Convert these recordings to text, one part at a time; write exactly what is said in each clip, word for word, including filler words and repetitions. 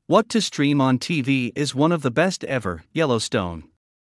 What to stream on T V is one of the best ever, Yellowstone.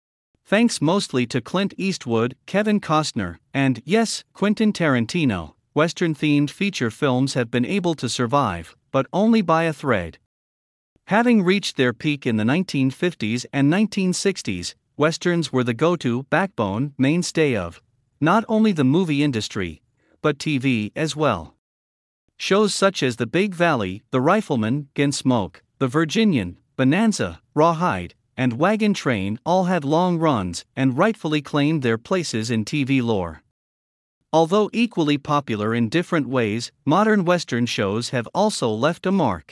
Thanks mostly to Clint Eastwood, Kevin Costner, and, yes, Quentin Tarantino, Western-themed feature films have been able to survive, but only by a thread. Having reached their peak in the nineteen fifties and nineteen sixties, Westerns were the go-to backbone mainstay of not only the movie industry, but T V as well. Shows such as The Big Valley, The Rifleman, Gunsmoke, The Virginian, Bonanza, Rawhide, and Wagon Train all had long runs and rightfully claimed their places in T V lore. Although equally popular in different ways, modern Western shows have also left a mark.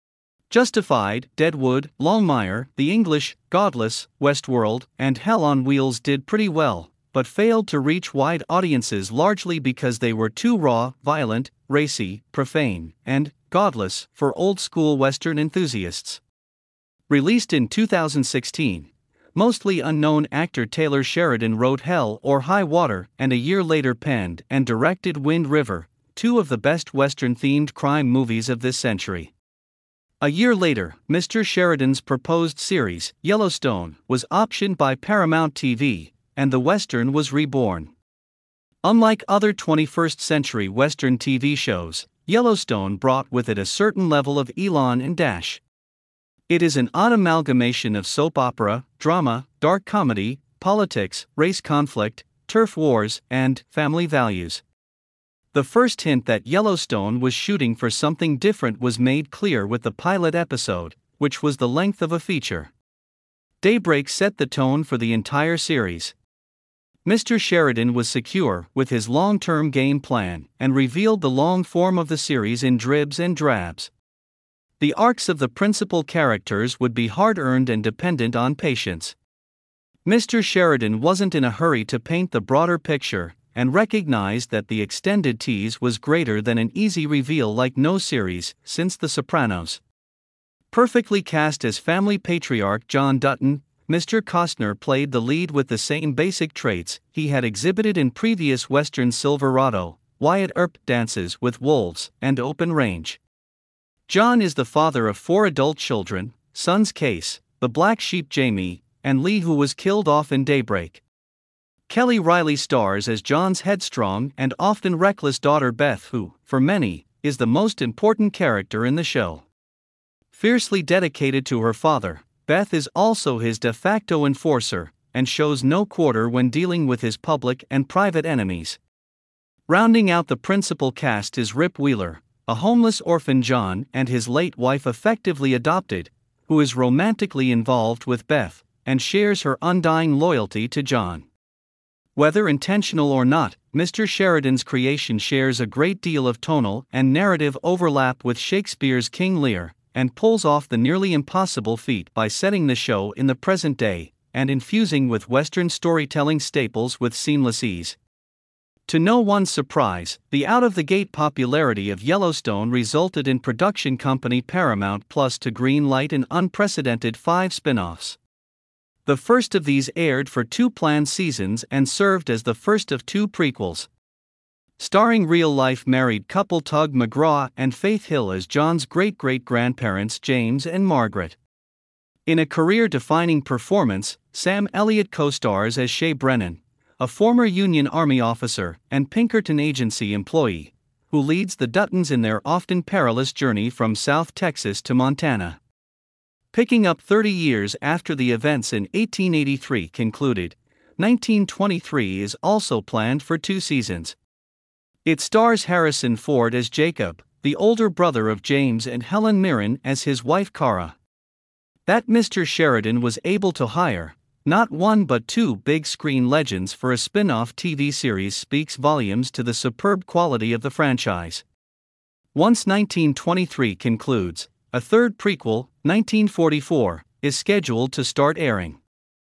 Justified, Deadwood, Longmire, The English, Godless, Westworld, and Hell on Wheels did pretty well, but failed to reach wide audiences largely because they were too raw, violent, racy, profane, and godless for old-school Western enthusiasts. Released in two thousand sixteen, mostly unknown actor Taylor Sheridan wrote Hell or High Water and a year later penned and directed Wind River, two of the best Western-themed crime movies of this century. A year later, Mister Sheridan's proposed series, Yellowstone, was optioned by Paramount T V, and the Western was reborn. Unlike other twenty-first century Western T V shows, Yellowstone brought with it a certain level of elan and dash. It is an odd amalgamation of soap opera, drama, dark comedy, politics, race conflict, turf wars, and family values. The first hint that Yellowstone was shooting for something different was made clear with the pilot episode, which was the length of a feature. Daybreak set the tone for the entire series. Mister Sheridan was secure with his long-term game plan and revealed the long form of the series in dribs and drabs. The arcs of the principal characters would be hard-earned and dependent on patience. Mister Sheridan wasn't in a hurry to paint the broader picture and recognized that the extended tease was greater than an easy reveal like no series since The Sopranos. Perfectly cast as family patriarch John Dutton, Mister Costner played the lead with the same basic traits he had exhibited in previous Western Silverado, Wyatt Earp, Dances with Wolves, and Open Range. John is the father of four adult children, sons Case, the black sheep Jamie, and Lee, who was killed off in Daybreak. Kelly Riley stars as John's headstrong and often reckless daughter Beth, who, for many, is the most important character in the show. Fiercely dedicated to her father, Beth is also his de facto enforcer, and shows no quarter when dealing with his public and private enemies. Rounding out the principal cast is Rip Wheeler, a homeless orphan John and his late wife effectively adopted, who is romantically involved with Beth, and shares her undying loyalty to John. Whether intentional or not, Mister Sheridan's creation shares a great deal of tonal and narrative overlap with Shakespeare's King Lear, and pulls off the nearly impossible feat by setting the show in the present day, and infusing with Western storytelling staples with seamless ease. To no one's surprise, the out-of-the-gate popularity of Yellowstone resulted in production company Paramount Plus to green-light an unprecedented five spin-offs. The first of these aired for two planned seasons and served as the first of two prequels. Starring real-life married couple Tug McGraw and Faith Hill as John's great-great-grandparents James and Margaret. In a career-defining performance, Sam Elliott co-stars as Shay Brennan, a former Union Army officer and Pinkerton Agency employee, who leads the Duttons in their often perilous journey from South Texas to Montana. Picking up thirty years after the events in eighteen eighty-three concluded, nineteen twenty-three is also planned for two seasons. It stars Harrison Ford as Jacob, the older brother of James, and Helen Mirren as his wife Cara. That Mister Sheridan was able to hire not one but two big-screen legends for a spin-off T V series speaks volumes to the superb quality of the franchise. Once nineteen twenty-three concludes, a third prequel, nineteen forty-four, is scheduled to start airing.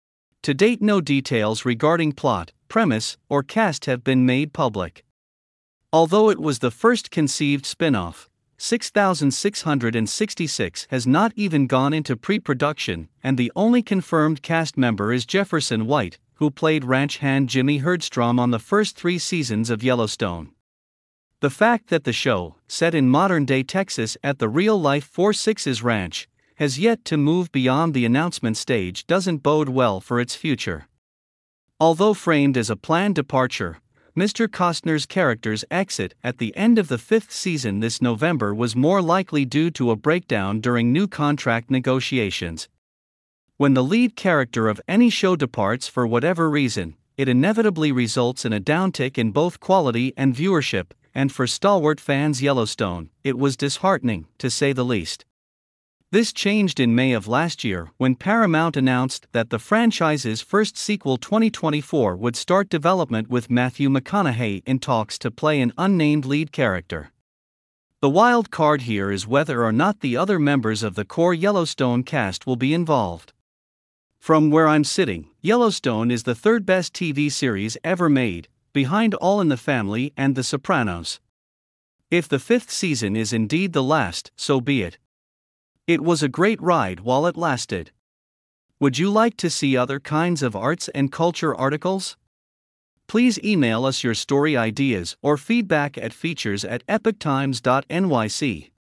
To date, no details regarding plot, premise, or cast have been made public. Although it was the first conceived spin-off, six thousand six hundred sixty-six has not even gone into pre-production, and the only confirmed cast member is Jefferson White, who played ranch hand Jimmy Herdstrom on the first three seasons of Yellowstone. The fact that the show, set in modern-day Texas at the real-life Four Sixes Ranch, has yet to move beyond the announcement stage doesn't bode well for its future. Although framed as a planned departure, Mister Costner's character's exit at the end of the fifth season this November was more likely due to a breakdown during new contract negotiations. When the lead character of any show departs for whatever reason, it inevitably results in a downtick in both quality and viewership, and for stalwart fans Yellowstone, it was disheartening, to say the least. This changed in May of last year when Paramount announced that the franchise's first sequel twenty twenty-four would start development with Matthew McConaughey in talks to play an unnamed lead character. The wild card here is whether or not the other members of the core Yellowstone cast will be involved. From where I'm sitting, Yellowstone is the third best T V series ever made, behind All in the Family and The Sopranos. If the fifth season is indeed the last, so be it. It was a great ride while it lasted. Would you like to see other kinds of arts and culture articles? Please email us your story ideas or feedback at features at epoch times dot n y c.